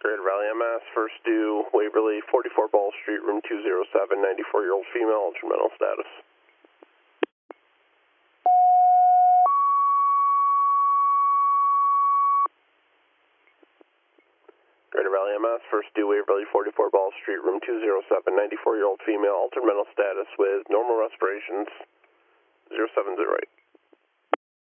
Greater Valley MS, first due Waverly, 44 Ball Street, room 207, 94-year-old female, ultra mental status. Greater Valley MS, first due Waverly, 44 Ball Street, room 207, 94-year-old female, altered mental status with normal respirations, 0708.